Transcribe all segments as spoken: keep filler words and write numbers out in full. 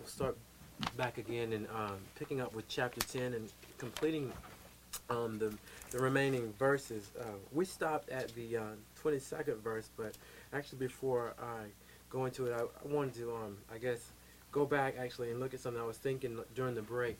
we'll start back again and um, picking up with chapter ten and completing um, the the remaining verses. Uh, we stopped at the uh, twenty-second verse, but actually before I go into it, I, I wanted to, um, I guess, go back actually and look at something I was thinking during the break,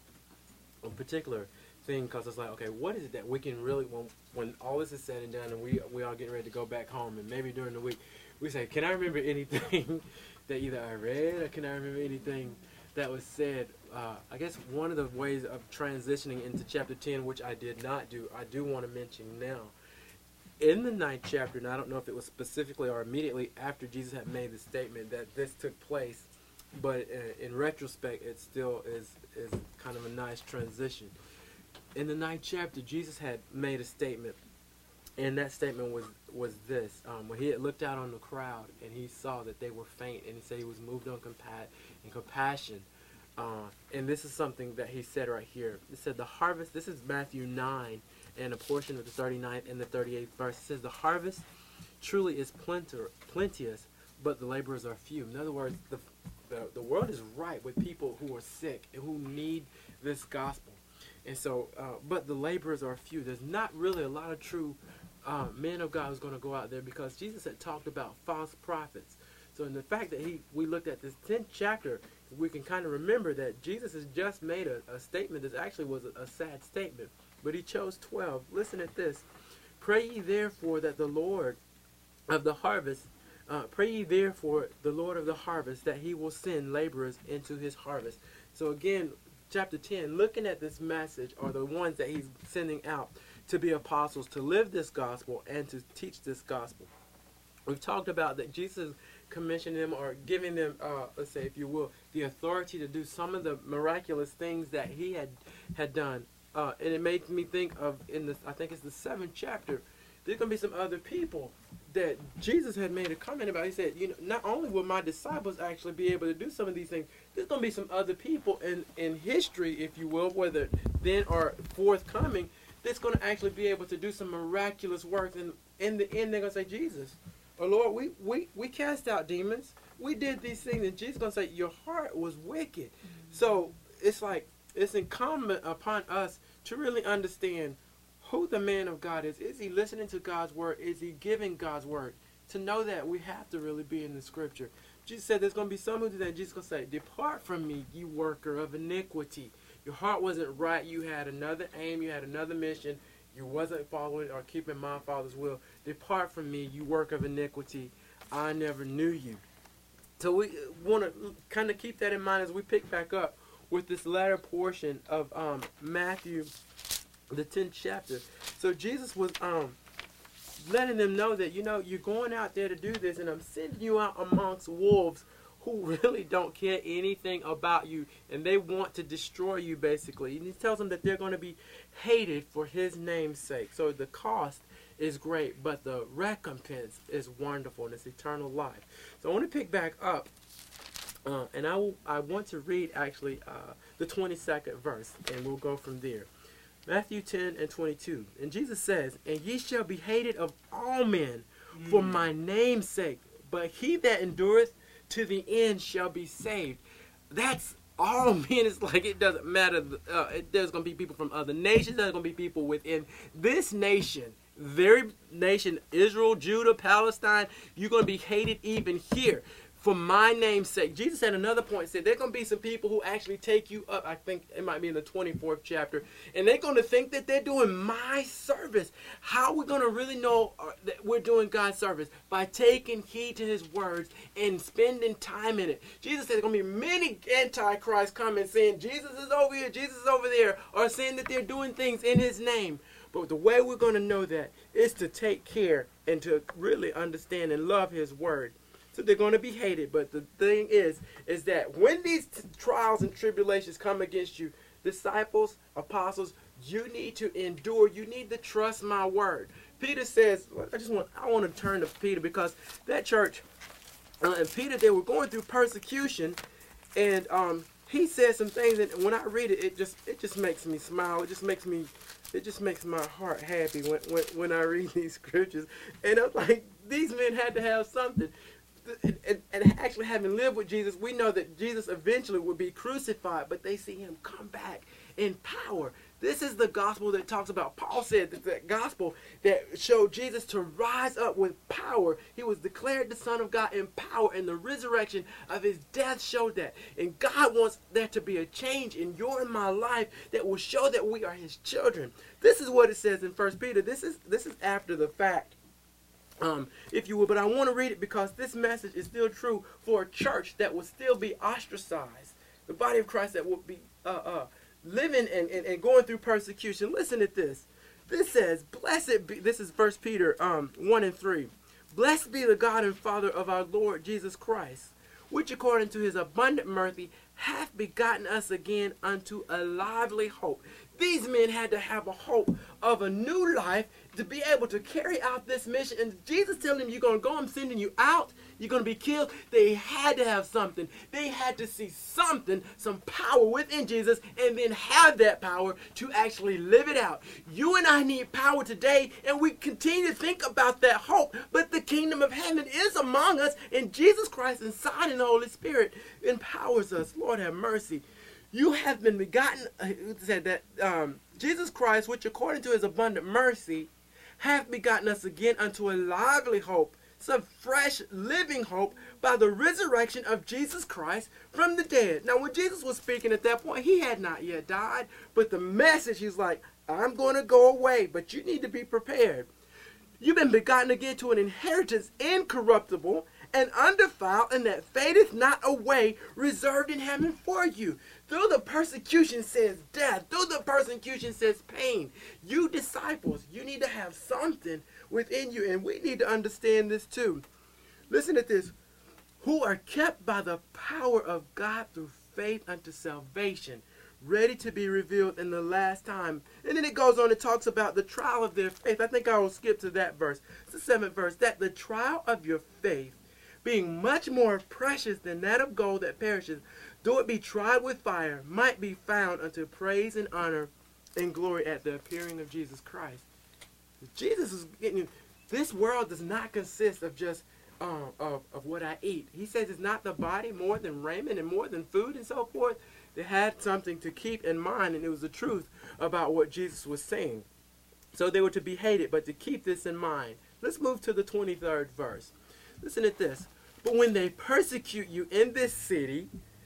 a particular thing, because it's like, okay, what is it that we can really, when, when all this is said and done and we we all getting ready to go back home, and maybe during the week, we say, can I remember anything that either I read or can I remember anything that was said? Uh, I guess one of the ways of transitioning into chapter ten, which I did not do, I do want to mention now. In the ninth chapter, and I don't know if it was specifically or immediately after Jesus had made the statement that this took place, but uh, in retrospect, it still is, is kind of a nice transition. In the ninth chapter, Jesus had made a statement, and that statement was, was this. Um, when he had looked out on the crowd, and he saw that they were faint, and he said he was moved on compa- in compassion. Uh, and this is something that he said right here. It said the harvest, this is Matthew nine, and a portion of the thirty-ninth and the thirty-eighth verse. It says the harvest truly is plenti- plenteous, but the laborers are few. In other words, the, the, the world is ripe with people who are sick and who need this gospel. And so, uh, but the laborers are few. There's not really a lot of true uh, men of God who's going to go out there, because Jesus had talked about false prophets. So in the fact that he, we looked at this tenth chapter, we can kind of remember that Jesus has just made a, a statement that actually was a, a sad statement. But he chose twelve. Listen at this. Pray ye therefore that the Lord of the harvest, uh, pray ye therefore the Lord of the harvest, that he will send laborers into his harvest. So again, chapter ten, looking at this message, are the ones that he's sending out to be apostles, to live this gospel and to teach this gospel. We've talked about that Jesus commissioned them, or giving them, uh, let's say, if you will, the authority to do some of the miraculous things that he had had done. Uh, and it made me think of, in the, I think it's the seventh chapter, there's going to be some other people that Jesus had made a comment about. He said, you know, not only will my disciples actually be able to do some of these things, there's going to be some other people in, in history, if you will, whether then or forthcoming, that's going to actually be able to do some miraculous works. And in the end, they're going to say, Jesus, oh Lord, we, we, we cast out demons. We did these things. And Jesus is going to say, your heart was wicked. Mm-hmm. So it's like, it's incumbent upon us to really understand who the man of God is. Is he listening to God's word? Is he giving God's word? To know that, we have to really be in the scripture. Jesus said there's going to be some who do that. Jesus is going to say, depart from me, you worker of iniquity. Your heart wasn't right. You had another aim. You had another mission. You wasn't following or keeping my Father's will. Depart from me, you work of iniquity. I never knew you. So we want to kind of keep that in mind as we pick back up with this latter portion of um, Matthew, the tenth chapter. So Jesus was um, letting them know that, you know, you're going out there to do this, and I'm sending you out amongst wolves who really don't care anything about you, and they want to destroy you, basically. And he tells them that they're going to be hated for his name's sake. So the cost is great, but the recompense is wonderful, and it's eternal life. So I want to pick back up. Uh, and I, will, I want to read, actually, uh, the twenty-second verse, and we'll go from there. Matthew ten and twenty-two. And Jesus says, and ye shall be hated of all men mm. for my name's sake, but he that endureth to the end shall be saved. That's all men. It's like, it doesn't matter. Uh, it, there's going to be people from other nations. There's going to be people within this nation. Very nation, Israel, Judah, Palestine. You're going to be hated even here for my name's sake. Jesus had another point, said there's going to be some people who actually take you up. I think it might be in the twenty-fourth chapter. And they're going to think that they're doing my service. How are we going to really know uh, that we're doing God's service? By taking heed to his words and spending time in it. Jesus said there's going to be many antichrists coming saying Jesus is over here, Jesus is over there, or saying that they're doing things in his name. But the way we're going to know that is to take care and to really understand and love his word. So they're going to be hated. But the thing is, is that when these t- trials and tribulations come against you, disciples, apostles, you need to endure. You need to trust my word. Peter says, I just want, I want to turn to Peter, because that church, uh, and Peter, they were going through persecution, and um, he said some things, and when I read it, it just, it just makes me smile. It just makes me, it just makes my heart happy when, when, when I read these scriptures. And I'm like, these men had to have something. and, and actually having lived with Jesus, we know that Jesus eventually would be crucified, but they see him come back in power. This is the gospel that talks about. Paul said that that gospel that showed Jesus to rise up with power. He was declared the Son of God in power, and the resurrection of his death showed that. And God wants there to be a change in your and my life that will show that we are his children. This is what it says in First Peter. This is this is after the fact, um, if you will. But I want to read it because this message is still true for a church that will still be ostracized. The body of Christ that will be uh, uh, living and, and, and going through persecution. Listen to this. This says, blessed be, this is First Peter um, one and three. Blessed be the God and Father of our Lord Jesus Christ, which according to his abundant mercy hath begotten us again unto a lively hope. These men had to have a hope of a new life to be able to carry out this mission. And Jesus telling them, you're going to go, I'm sending you out, you're going to be killed. They had to have something. They had to see something, some power within Jesus, and then have that power to actually live it out. You and I need power today, and we continue to think about that hope, but the kingdom of heaven is among us, and Jesus Christ inside and the Holy Spirit empowers us. Lord have mercy. You have been begotten, uh, said that um, Jesus Christ, which according to his abundant mercy, hath begotten us again unto a lively hope, some fresh living hope by the resurrection of Jesus Christ from the dead. Now when Jesus was speaking at that point, he had not yet died, but the message, he's like, I'm going to go away, but you need to be prepared. You've been begotten again to an inheritance incorruptible and undefiled, and that fadeth not away, reserved in heaven for you. Through the persecution says death. Through the persecution says pain. You disciples, you need to have something within you, and we need to understand this too. Listen to this. Who are kept by the power of God through faith unto salvation, ready to be revealed in the last time. And then it goes on and talks about the trial of their faith. I think I will skip to that verse. It's the seventh verse. That the trial of your faith, being much more precious than that of gold that perishes, though it be tried with fire, might be found unto praise and honor and glory at the appearing of Jesus Christ. Jesus is getting, this world does not consist of just uh, of, of what I eat. He says it's not the body more than raiment and more than food and so forth. They had something to keep in mind, and it was the truth about what Jesus was saying. So they were to be hated, but to keep this in mind. Let's move to the twenty-third verse. Listen to this. But when they persecute you in this city,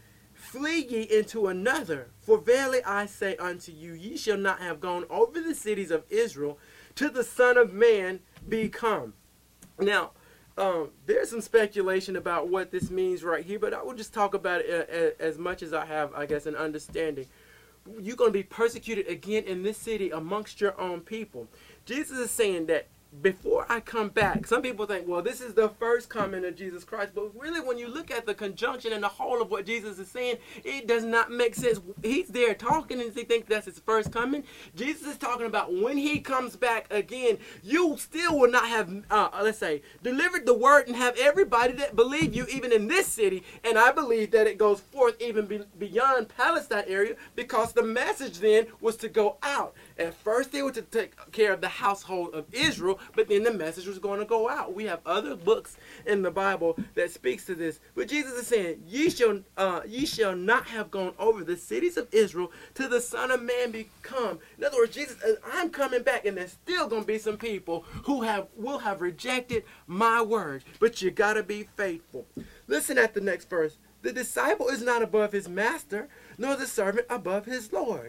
flee ye into another. For verily I say unto you, ye shall not have gone over the cities of Israel till the Son of Man be come. Now, um, there's some speculation about what this means right here, but I will just talk about it as much as I have, I guess, an understanding. You're going to be persecuted again in this city amongst your own people. Jesus is saying that before I come back, some people think, well, this is the first coming of Jesus Christ. But really, when you look at the conjunction and the whole of what Jesus is saying, it does not make sense. He's there talking and they think that's his first coming. Jesus is talking about when he comes back again, you still will not have, uh, let's say, delivered the word and have everybody that believe you, even in this city. And I believe that it goes forth even be beyond Palestine area, because the message then was to go out. At first, they were to take care of the household of Israel, but then the message was going to go out. We have other books in the Bible that speaks to this. But Jesus is saying, ye shall, uh, ye shall not have gone over the cities of Israel till the Son of Man be come. In other words, Jesus, I'm coming back, and there's still going to be some people who have will have rejected my word. But you got to be faithful. Listen at the next verse. The disciple is not above his master, nor the servant above his Lord.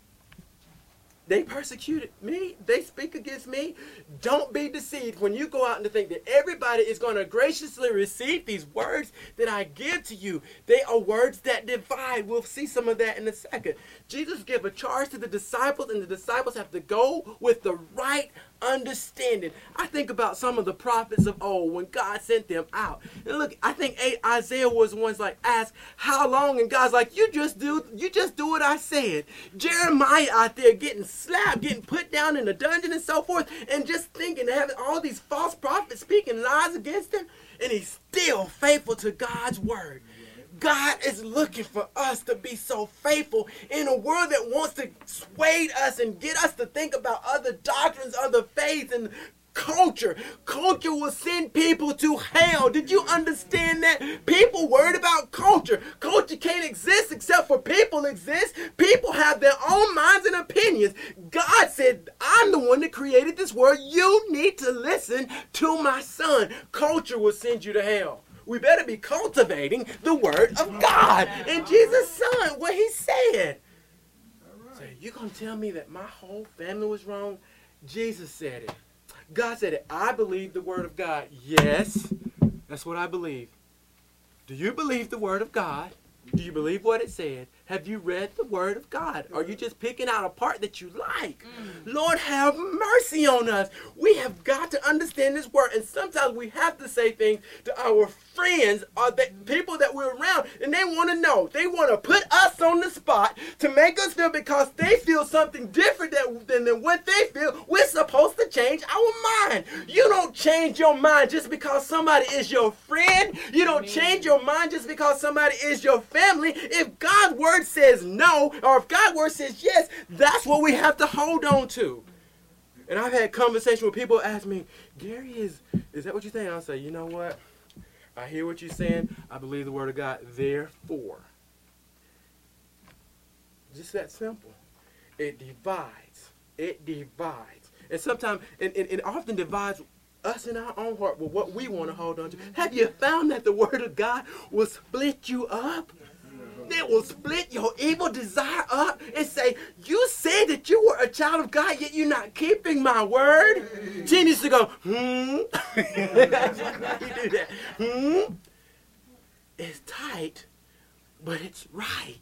They persecuted me. They speak against me. Don't be deceived when you go out and to think that everybody is going to graciously receive these words that I give to you. They are words that divide. We'll see some of that in a second. Jesus gave a charge to the disciples, and the disciples have to go with the right understanding. I think about some of the prophets of old when God sent them out. And look, I think Isaiah was once like asked, how long? And God's like, you just do you just do what I said. Jeremiah out there getting slapped, getting put down in a dungeon and so forth, and just thinking, having all these false prophets speaking lies against him, and he's still faithful to God's word. God is looking for us to be so faithful in a world that wants to sway us and get us to think about other doctrines, other faiths, and culture. Culture will send people to hell. Did you understand that? People worried about culture. Culture can't exist except for people exist. People have their own minds and opinions. God said, I'm the one that created this world. You need to listen to my son. Culture will send you to hell. We better be cultivating the word of God. And Jesus' son, what he said. So you gonna tell me that my whole family was wrong? Jesus said it. God said it. I believe the word of God. Yes, that's what I believe. Do you believe the word of God? Do you believe what it said? Have you read the word of God? Are you just picking out a part that you like? Mm. Lord, have mercy on us. We have got to understand this word. And sometimes we have to say things to our friends or the people that we're around. And they want to know. They want to put us on the spot to make us feel because they feel something different than, than what they feel. We're supposed to change our mind. You don't change your mind just because somebody is your friend. You don't change your mind just because somebody is your family. If God's word says no, or if God's word says yes, that's what we have to hold on to. And I've had conversations with people ask me, Gary, is is that what you think? I'll say, you know what? I hear what you're saying. I believe the word of God. Therefore, just that simple. It divides. It divides. And sometimes, and it, it often divides us in our own heart with what we want to hold on to. Have you found that the word of God will split you up? It will split your evil desire up and say, you said that you were a child of God, yet you're not keeping my word. She needs to go, hmm. You do that. Hmm. It's tight, but it's right.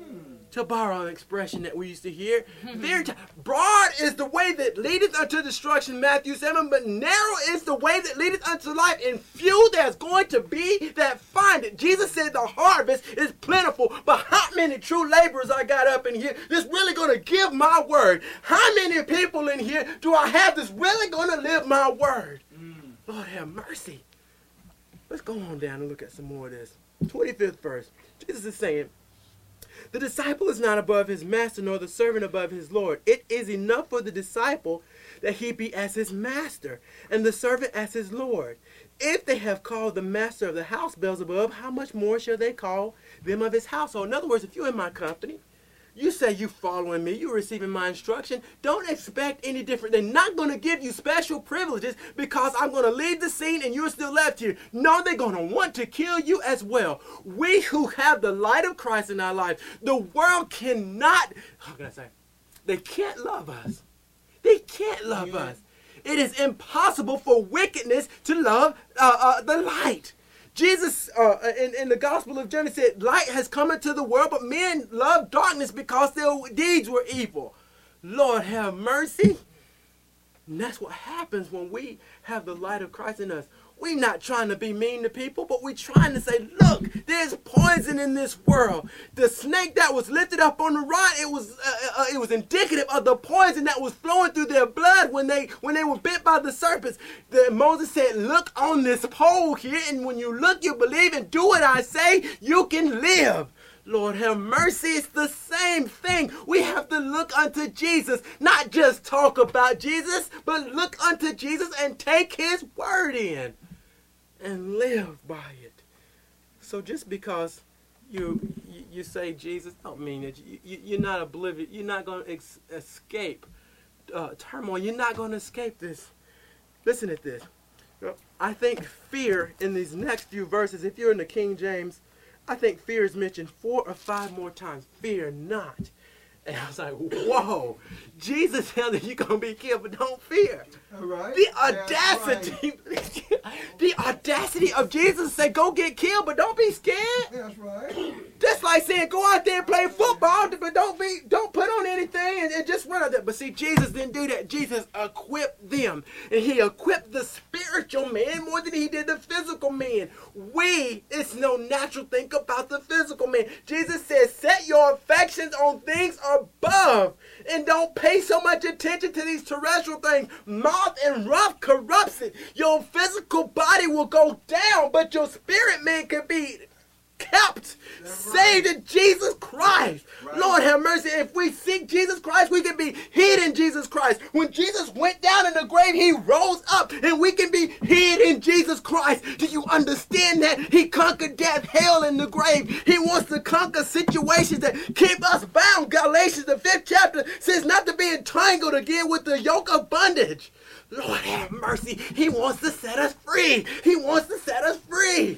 To borrow an expression that we used to hear, very t- broad is the way that leadeth unto destruction, Matthew seven, but narrow is the way that leadeth unto life, and few there's going to be that find it. Jesus said the harvest is plentiful, but how many true laborers I got up in here that's really going to give my word? How many people in here do I have that's really going to live my word? Mm. Lord have mercy. Let's go on down and look at some more of this. twenty-fifth verse. Jesus is saying, the disciple is not above his master, nor the servant above his Lord. It is enough for the disciple that he be as his master, and the servant as his Lord. If they have called the master of the house Beelzebub, how much more shall they call them of his household? In other words, if you're in my company, you say you following me, you're receiving my instruction, don't expect any different. They're not going to give you special privileges because I'm going to leave the scene and you're still left here. No, they're going to want to kill you as well. We who have the light of Christ in our life, the world cannot, how can I say, they can't love us. They can't love yeah. us. It is impossible for wickedness to love uh, uh, the light. Jesus, uh, in, in the Gospel of John, said, light has come into the world, but men love darkness because their deeds were evil. Lord have mercy. And that's what happens when we have the light of Christ in us. We're not trying to be mean to people, but we're trying to say, look, there's poison in this world. The snake that was lifted up on the rod, it was uh, uh, it was indicative of the poison that was flowing through their blood when they when they were bit by the serpents. The, Moses said, look on this pole here, and when you look, you believe, and do what I say, you can live. Lord have mercy, it's the same thing. We have to look unto Jesus, not just talk about Jesus, but look unto Jesus and take his word in and live by it. So just because you you, you say Jesus, don't mean that you, you, you're not oblivious. You're not going to ex- escape uh, turmoil. You're not going to escape this. Listen at this. You know, I think fear in these next few verses, if you're in the King James, I think fear is mentioned four or five more times. Fear not. And I was like, whoa. Jesus tells you you're going to be killed, but don't fear. All right. The audacity. Right. The audacity of Jesus to say, go get killed, but don't be scared. That's right. That's like saying, go out there and play football, but don't be, don't put on anything and, and just run out there. But see, Jesus didn't do that. Jesus equipped them. And he equipped the spiritual man more than he did the physical man. We, it's no natural thing about the physical man. Jesus says, set your affections on things above and don't pay so much attention to these terrestrial things. Moth and rust corrupts it. Your physical body will go down, but your spirit man can be kept, saved right. in Jesus Christ. Right. Right. Lord have mercy. If we seek Jesus Christ, we can be hid in Jesus Christ. When Jesus went down in the grave, he rose up and we can be hid in Jesus Christ. Do you understand that? He conquered death, hell, and the grave. He wants to conquer situations that keep us bound. Galatians, the fifth chapter, says not to be entangled again with the yoke of bondage. Lord have mercy. He wants to set us free. He wants to set us free.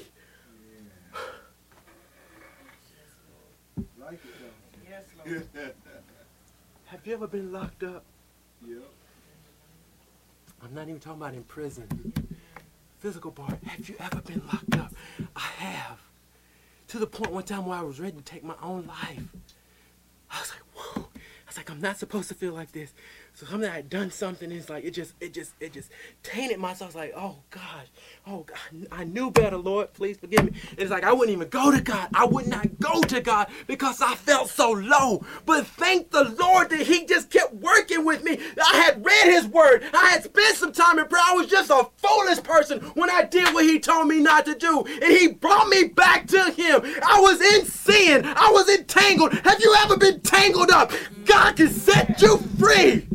Like it though. Yes, Lord. Have you ever been locked up? Yep. I'm not even talking about in prison. Physical part. Have you ever been locked up? I have. To the point one time where I was ready to take my own life. I was like, whoa. I was like, I'm not supposed to feel like this. So something I had done something, it's like, it just, it just, it just tainted myself. I was like, oh gosh, oh God, I knew better, Lord, please forgive me. And it's like, I wouldn't even go to God. I would not go to God because I felt so low. But thank the Lord that he just kept working with me. I had read his word. I had spent some time in prayer. I was just a foolish person when I did what he told me not to do. And he brought me back to him. I was in sin. I was entangled. Have you ever been tangled up? God can set you free.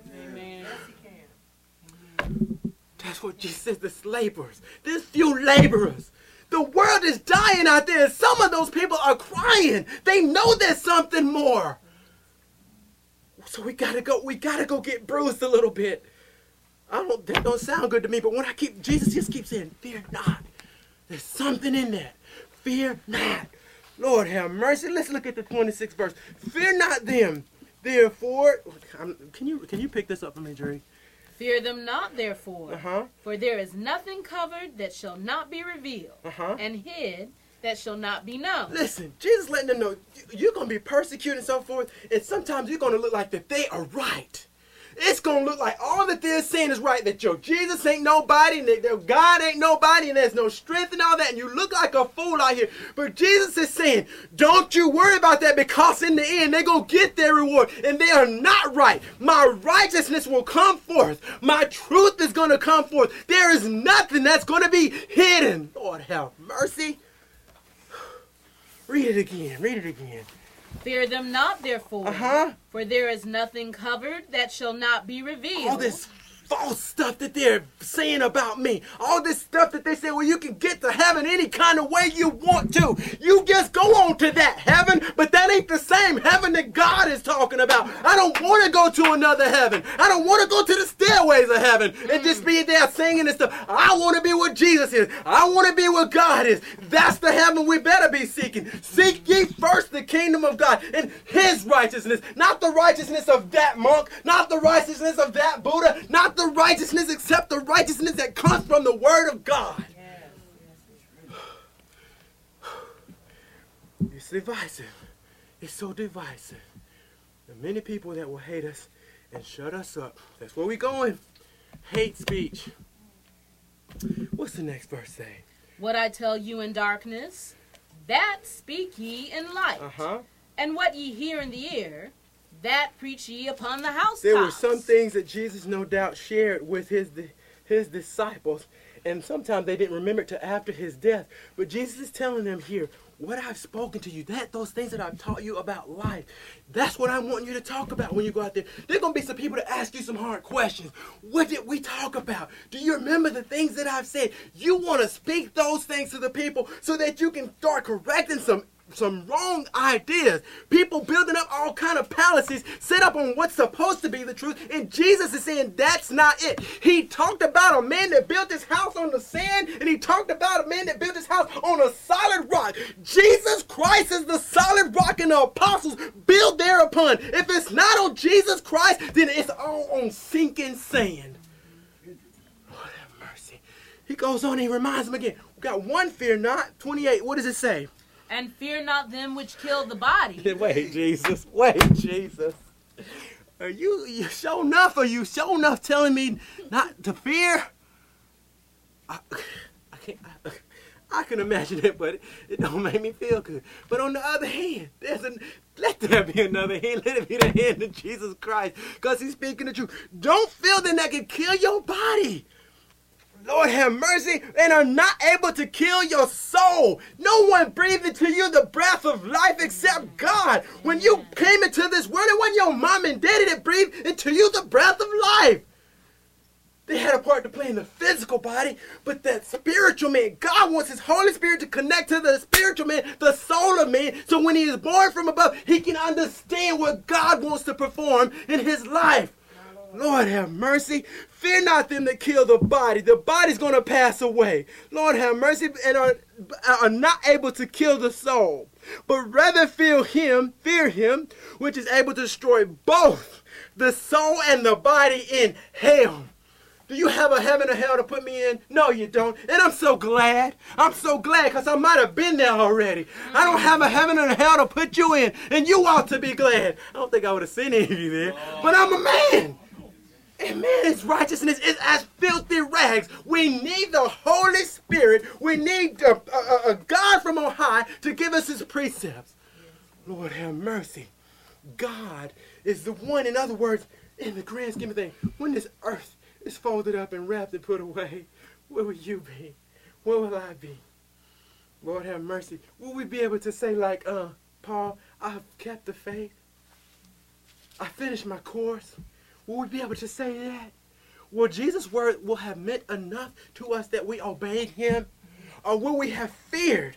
That's what Jesus says, the laborers. There's few laborers. The world is dying out there, and some of those people are crying. They know there's something more. So we gotta go, we gotta go get bruised a little bit. I don't, that don't sound good to me, but when I keep, Jesus just keeps saying, fear not. There's something in that. Fear not. Lord have mercy. Let's look at the twenty-sixth verse. Fear not them, therefore. I'm, can you can you pick this up for me, Jerry? Fear them not, therefore, Uh-huh. for there is nothing covered that shall not be revealed, Uh-huh. and hid that shall not be known. Listen, Jesus letting them know you're going to be persecuted and so forth, and sometimes you're going to look like that they are right. It's going to look like all that they're saying is right, that your Jesus ain't nobody, and that your God ain't nobody, and there's no strength and all that, and you look like a fool out here. But Jesus is saying, don't you worry about that, because in the end, they're going to get their reward, and they are not right. My righteousness will come forth. My truth is going to come forth. There is nothing that's going to be hidden. Lord have mercy. Read it again. Read it again. Fear them not, therefore, Uh-huh. for there is nothing covered that shall not be revealed. All this false stuff that they're saying about me. All this stuff that they say, well, you can get to heaven any kind of way you want to. You just go on to that heaven, but that ain't the same heaven that God is talking about. I don't want to go to another heaven. I don't want to go to the stairways of heaven and just be there singing and stuff. I want to be what Jesus is. I want to be what God is. That's the heaven we better be seeking. Seek ye first the kingdom of God and his righteousness, not the righteousness of that monk, not the righteousness of that Buddha, not the righteousness except the righteousness that comes from the word of God. It's divisive. It's so divisive. There are many people that will hate us and shut us up. That's where we're going. Hate speech. What's the next verse say? What I tell you in darkness, that speak ye in light. Uh-huh. And what ye hear in the ear, that preach ye upon the housetops. There were some things that Jesus no doubt shared with his his disciples, and sometimes they didn't remember it till after his death. But Jesus is telling them here, what I've spoken to you, that those things that I've taught you about life, that's what I want you to talk about when you go out there. There are going to be some people that ask you some hard questions. What did we talk about? Do you remember the things that I've said? You want to speak those things to the people so that you can start correcting some some wrong ideas. People building up all kind of palaces set up on what's supposed to be the truth, and Jesus is saying that's not it. He talked about a man that built his house on the sand, and he talked about a man that built his house on a solid rock. Jesus Christ is the solid rock, and the apostles build thereupon. If it's not on Jesus Christ, then it's all on sinking sand. Lord have mercy. He goes on and he reminds them again. We got one fear not. twenty-eight. What does it say? And fear not them which kill the body. Wait, Jesus. Wait, Jesus. Are you, you sure enough? Are you sure enough telling me not to fear? I, I can't. I, I can imagine it, but it, it don't make me feel good. But on the other hand, there's a let there be another hand. Let it be the hand of Jesus Christ, because he's speaking the truth. Don't feel that that can kill your body. Lord have mercy, and are not able to kill your soul. No one breathed into you the breath of life except God. When you your mom and daddy that breathed into you the breath of life. They had a part to play in the physical body, but that spiritual man, God wants his Holy Spirit to connect to the spiritual man, the soul of man, so when he is born from above, he can understand what God wants to perform in his life. Lord have mercy. Fear not them that kill the body. The body's going to pass away. Lord have mercy, and are, are not able to kill the soul, but rather fear him, fear him, which is able to destroy both the soul and the body in hell. Do you have a heaven or hell to put me in? No, you don't. And I'm so glad. I'm so glad because I might have been there already. I don't have a heaven or hell to put you in. And you ought to be glad. I don't think I would have seen any of you there. But I'm a man. And man, his righteousness is as filthy rags. We need the Holy Spirit. We need a, a, a God from on high to give us his precepts. Lord have mercy. God is the one, in other words, in the grand scheme of things, when this earth is folded up and wrapped and put away, where will you be? Where will I be? Lord have mercy. Will we be able to say like uh, Paul, I have kept the faith. I finished my course. Will we be able to say that? Will Jesus' word will have meant enough to us that we obeyed him? Or will we have feared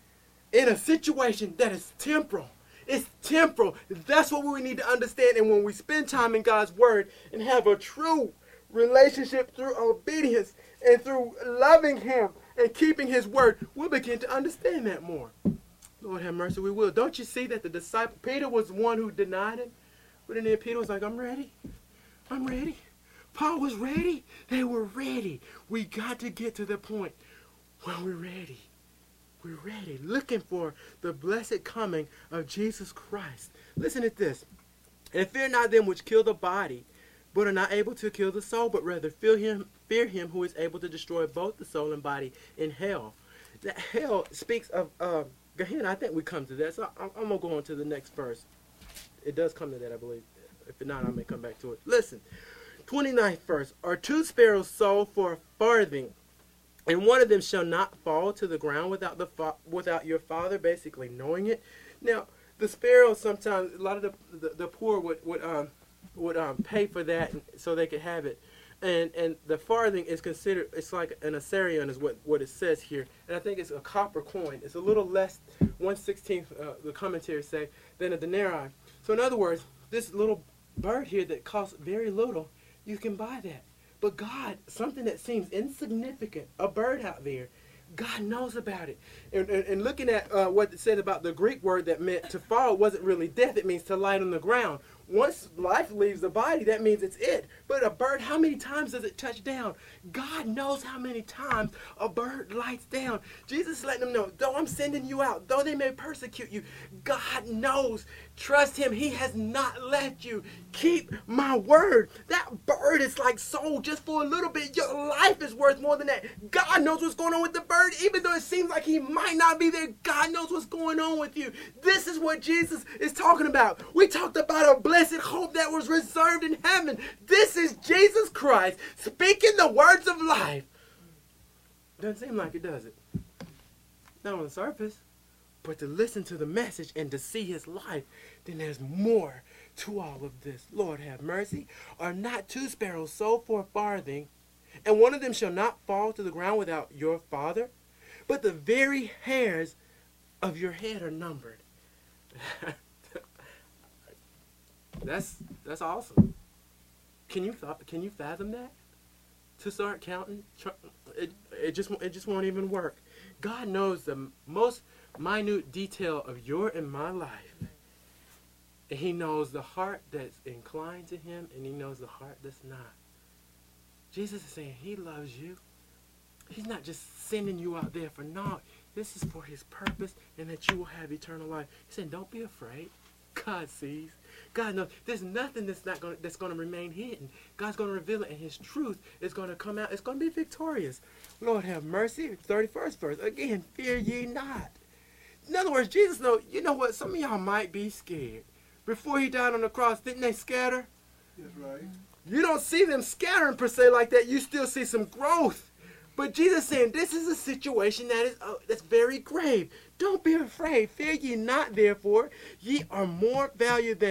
in a situation that is temporal? It's temporal. That's what we need to understand. And when we spend time in God's word and have a true relationship through obedience and through loving him and keeping his word, we'll begin to understand that more. Lord have mercy, we will. Don't you see that the disciple, Peter was the one who denied him? But then Peter was like, I'm ready. I'm ready. Paul was ready. They were ready. We got to get to the point where we're ready. We're ready, looking for the blessed coming of Jesus Christ. Listen to this. And fear not them which kill the body, but are not able to kill the soul, but rather fear him, fear him who is able to destroy both the soul and body in hell. That hell speaks of uh, Gehenna. I think we come to that. So I'm, I'm going to go on to the next verse. It does come to that, I believe. If not, I may come back to it. Listen, twenty-ninth verse. Are two sparrows sold for a farthing, and one of them shall not fall to the ground without the fa without your father basically knowing it? Now, the sparrows sometimes, a lot of the, the, the poor would, would, um, would um, pay for that so they could have it. And and the farthing is considered, it's like an assarion is what, what it says here. And I think it's a copper coin. It's a little less, one sixteenth, uh, the commentaries say, than a denarii. So in other words, this little bird here that costs very little, you can buy that. But God, something that seems insignificant, a bird out there, God knows about it. And, and, and looking at uh, what it said about the Greek word that meant to fall wasn't really death. It means to light on the ground. Once life leaves the body, that means it's it. But a bird, how many times does it touch down? God knows how many times a bird lights down. Jesus is letting them know, though I'm sending you out, though they may persecute you, God knows. Trust him. He has not left you. Keep my word. That bird is like sold just for a little bit. Your life is worth more than that. God knows what's going on with the bird. Even though it seems like he might not be there, God knows what's going on with you. This is what Jesus is talking about. We talked about a blessed hope that was reserved in heaven. This is Jesus Christ speaking the words of life. Doesn't seem like it, does it? Not on the surface. But to listen to the message and to see his life, then there's more to all of this. Lord have mercy. Are not two sparrows sold for a farthing, and one of them shall not fall to the ground without your father? But the very hairs of your head are numbered. that's that's awesome. Can you can you fathom that? To start counting, it it just it just won't even work. God knows the most minute detail of your and my life. And he knows the heart that's inclined to him, and he knows the heart that's not. Jesus is saying he loves you. He's not just sending you out there for naught. This is for his purpose, and that you will have eternal life. He's saying, don't be afraid. God sees. God knows. There's nothing that's not going that's going to remain hidden. God's going to reveal it, and his truth is going to come out. It's going to be victorious. Lord have mercy. thirty-first verse. Again, fear ye not. In other words, Jesus knows, you know what, some of y'all might be scared. Before he died on the cross, didn't they scatter? That's right. You don't see them scattering per se like that. You still see some growth. But Jesus saying, this is a situation that is uh, that's very grave. Don't be afraid. Fear ye not, therefore. Ye are more valued than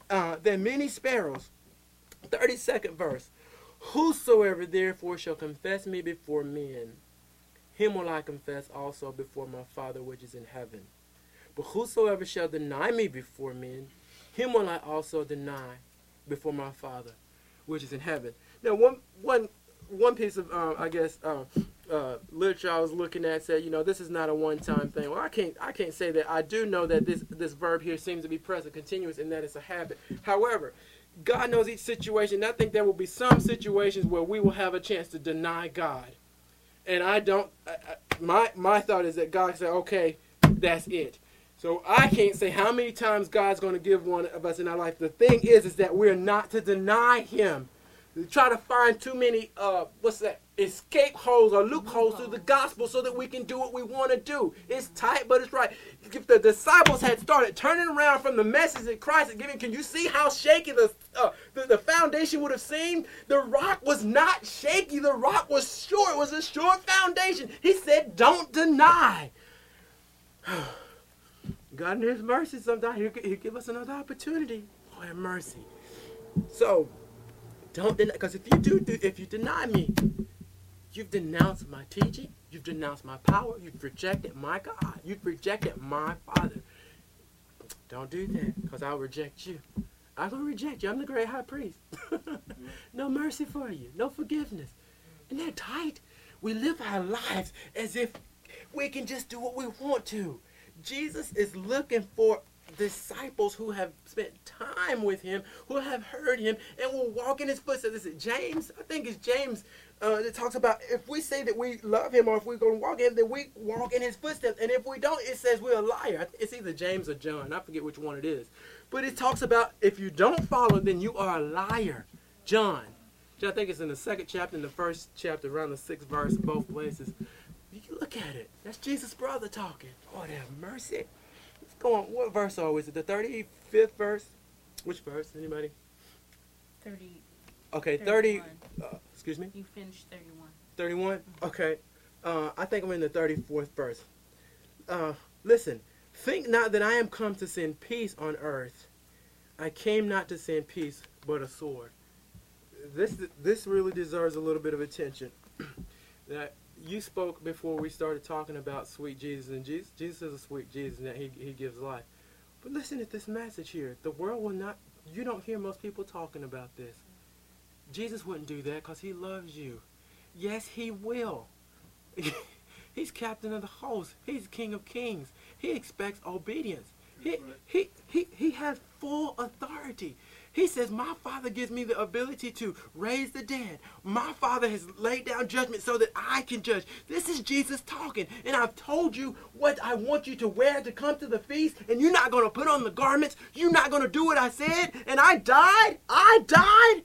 uh, than many sparrows. thirty-second verse. Whosoever therefore shall confess me before men, him will I confess also before my Father which is in heaven. But whosoever shall deny me before men, him will I also deny before my Father which is in heaven. Now, one one one piece of uh, I guess uh, uh, literature I was looking at said, you know, this is not a one-time thing. Well, I can't I can't say that. I do know that this this verb here seems to be present continuous and that it's a habit. However, God knows each situation. I think there will be some situations where we will have a chance to deny God. And I don't, I, I, my my thought is that God said, okay, that's it. So I can't say how many times God's going to give one of us in our life. The thing is, is that we're not to deny him. We try to find too many, uh, what's that, escape holes or loopholes through the gospel so that we can do what we want to do. It's tight, but it's right. If the disciples had started turning around from the message that Christ had given, can you see how shaky the, uh, the, the foundation would have seemed? The rock was not shaky. The rock was sure. It was a sure foundation. He said, don't deny. God in his mercy sometimes, he'll, he'll give us another opportunity. Oh, have mercy. So, don't deny, because if you do, if you deny me, you've denounced my teaching, you've denounced my power, you've rejected my God, you've rejected my Father. Don't do that, because I'll reject you. I'm going to reject you. I'm the great high priest. No mercy for you, no forgiveness. Isn't that tight? We live our lives as if we can just do what we want to. Jesus is looking for disciples who have spent time with him, who have heard him, and will walk in his footsteps. Is it James? I think it's James uh, that talks about if we say that we love him or if we're going to walk in him, then we walk in his footsteps. And if we don't, it says we're a liar. It's either James or John. I forget which one it is. But it talks about if you don't follow, then you are a liar. John. I think it's in the second chapter, in the first chapter, around the sixth verse, both places. You look at it. That's Jesus' brother talking. Oh, have mercy. Let's go on. What verse are we? Is it the thirty-fifth verse? Which verse? Anybody? thirty. Okay, thirty. Uh, excuse me? You finished thirty-one. thirty-one? Okay. Uh, I think I'm in the thirty-fourth verse. Uh, listen. Think not that I am come to send peace on earth. I came not to send peace, but a sword. This, this really deserves a little bit of attention. That you spoke before we started talking about sweet Jesus, and Jesus, Jesus is a sweet Jesus, and that he, he gives life. But listen to this message here. The world will not, you don't hear most people talking about this. Jesus wouldn't do that because he loves you. Yes, he will. He's captain of the host. He's king of kings. He expects obedience. He, he, he, he has full authority. He says, my Father gives me the ability to raise the dead. My Father has laid down judgment so that I can judge. This is Jesus talking. And I've told you what I want you to wear to come to the feast. And you're not going to put on the garments. You're not going to do what I said. And I died. I died.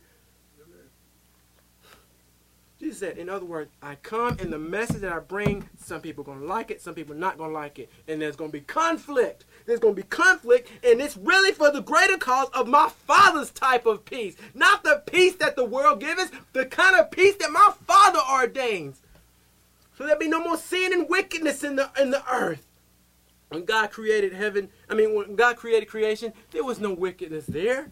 Jesus said, in other words, I come and the message that I bring, some people are going to like it, some people are not going to like it. And there's going to be conflict. There's going to be conflict, and it's really for the greater cause of my Father's type of peace. Not the peace that the world gives, the kind of peace that my Father ordains. So there'll be no more sin and wickedness in the, in the earth. When God created heaven, I mean, when God created creation, there was no wickedness there.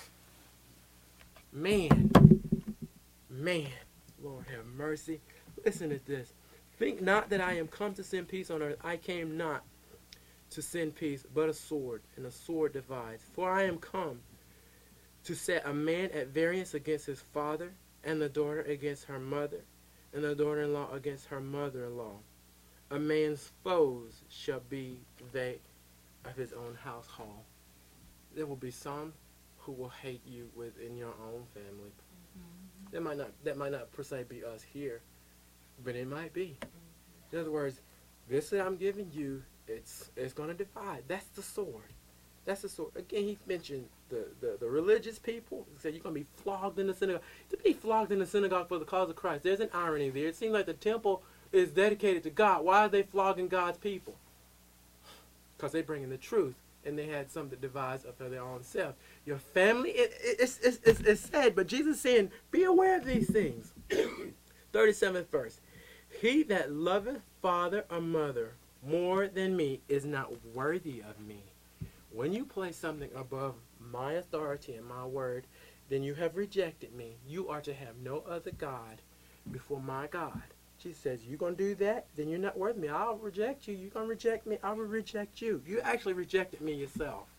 Man, man. Lord have mercy. Listen to this. Think not that I am come to send peace on earth. I came not to send peace, but a sword, and a sword divides. For I am come to set a man at variance against his father, and the daughter against her mother, and the daughter-in-law against her mother-in-law. A man's foes shall be they of his own household. There will be some who will hate you within your own family. That might not that might not per se be us here, but it might be. In other words, this that I'm giving you, it's it's going to divide. That's the sword. That's the sword. Again, he mentioned the, the, the religious people. He said you're going to be flogged in the synagogue. To be flogged in the synagogue for the cause of Christ, there's an irony there. It seems like the temple is dedicated to God. Why are they flogging God's people? Because they're bringing the truth. And they had some that divides up for their own self. Your family, it, it, it's, it's, it's, it's said, but Jesus is saying, be aware of these things. thirty-seventh verse. He that loveth father or mother more than me is not worthy of me. When you place something above my authority and my word, then you have rejected me. You are to have no other God before my God. Jesus says, you're going to do that, then you're not worth me. I'll reject you. You're going to reject me. I will reject you. You actually rejected me yourself.